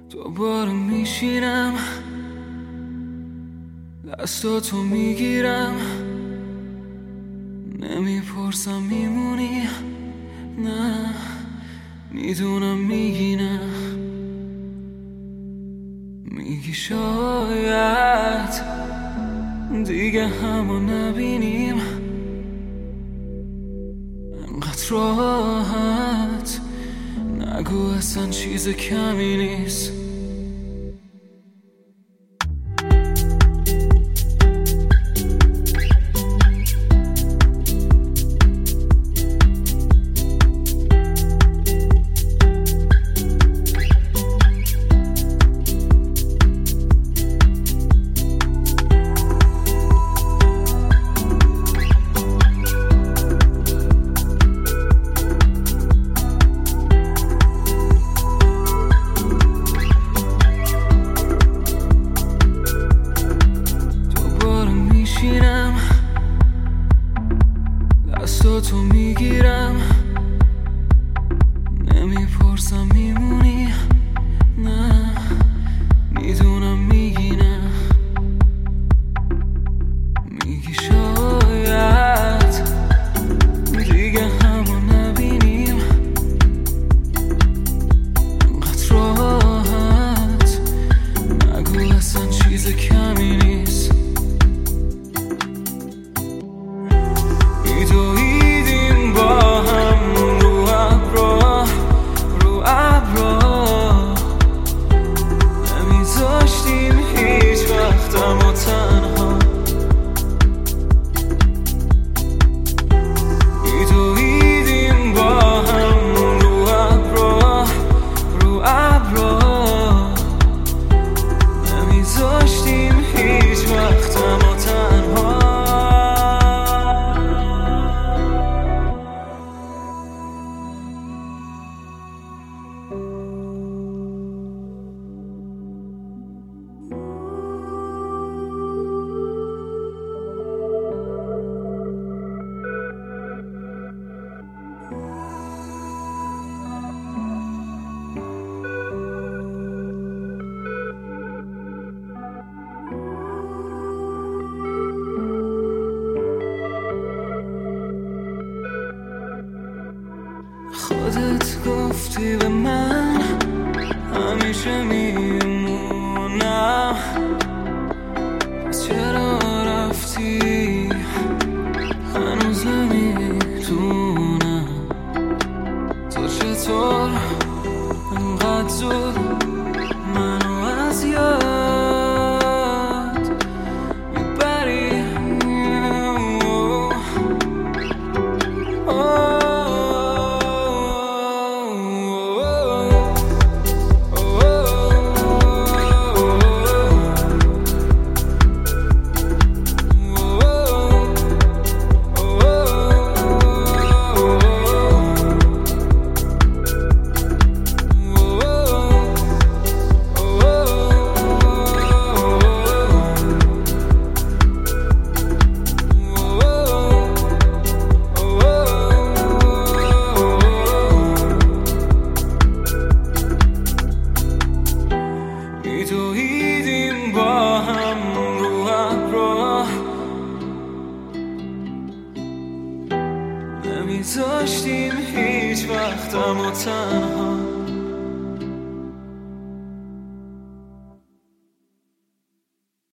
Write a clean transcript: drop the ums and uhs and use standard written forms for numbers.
دوباره میشینم دستاتو میگیرم، نمیپرسم میمونی، نه میدونم میگی نه. میگی شاید دیگه همو نبینیم، انقدر راحت نگو اصلا چیز کمی نیست. دستاتو میگیرم، نمیپرسم میمونی، نه میدونم میگی نه. میگی شاید دیگه همو نبینیم، انقدر راحت نگو اصلا چیز کمی نیست. میدویدیم با هم رو ابرا، نمیذاشتیم هیچ وقتمو تنها. میدویدیم با هم رو ابرا، نمیذاشتیم هیچ وقتمو تنها. خودت گفتی به من همیشه میمونم، پس چرا رفتی؟ هنوز نمیدونم تو چطور انقدر زود منو از یاد میبری. میدویدیم با هم رو ابرا، نمیذاشتیم هیچ وقتمو تنها.